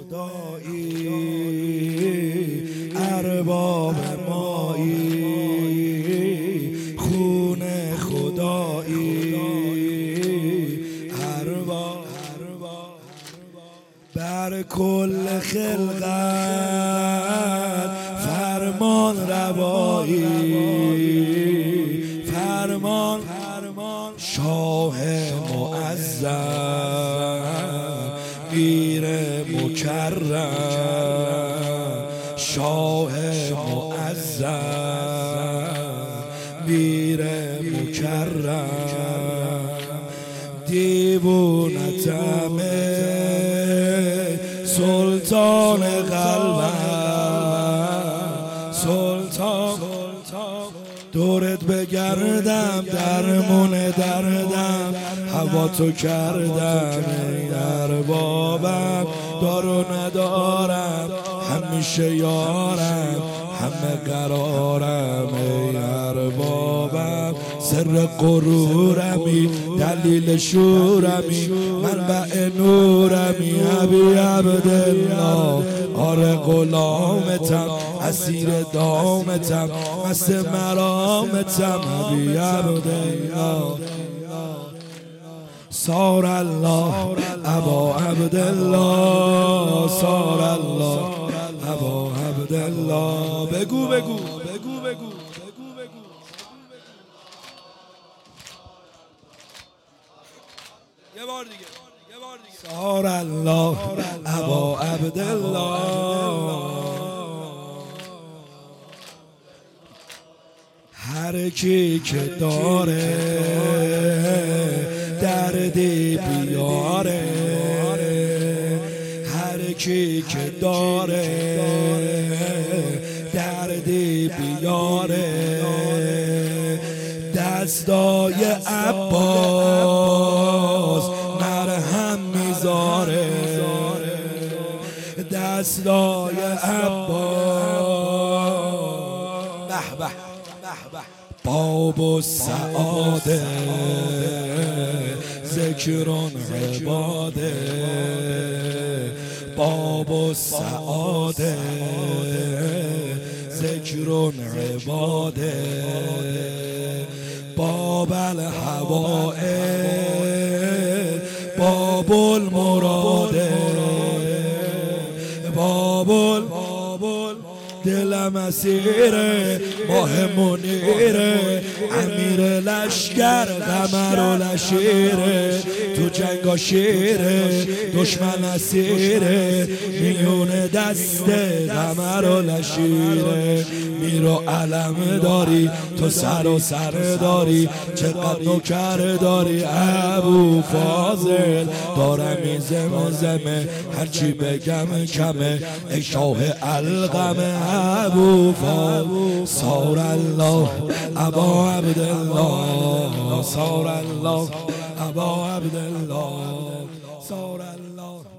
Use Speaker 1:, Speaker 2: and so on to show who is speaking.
Speaker 1: خدایی ارباب مایی خون خدایی ارباب بر کل خلقت فرمان روایی فرمان شاه معظم میر مکرم شاه معظم میر مکرم دیوونتمه سلطان قلبم سلطان دورت بگردم درمون دردم هوا تو کردم ای اربابم دارو ندارم همیشه یارم همه قرارم ای اربابم سر غرورمی دلیل شورمی منبع نورمی ابی عبدالله آره غلامتم اسیر دامتم مست مرامتم ابی عبدالله صار الله ابا عبدالله صار الله ابا عبدالله بگو بگو بگو بگو یه بار دیگه صار الله ابا عبدالله هر کی که داره دردی بیاره هر کی که داره دردی بیاره دستای عباس مرهم میذاره دستای عباس به به باب السعاده ذکرون عباده باب السعاده ذکرون عباده باب الحوائج باب المراده باب دلم اسیره ماه منیره امیر لشکر قمر و لشیره تو جنگا شیره دشمن اسیره میون دست قمر و لشیره میرو علم داری تو سر و سر داری چقدر نوکر داری ابو فاضل دارم این زمزمه هرچی بگم کمه ای شاه القمه ابو فاضل صار الله ابا عبدالله صار الله ابا عبدالله صار الله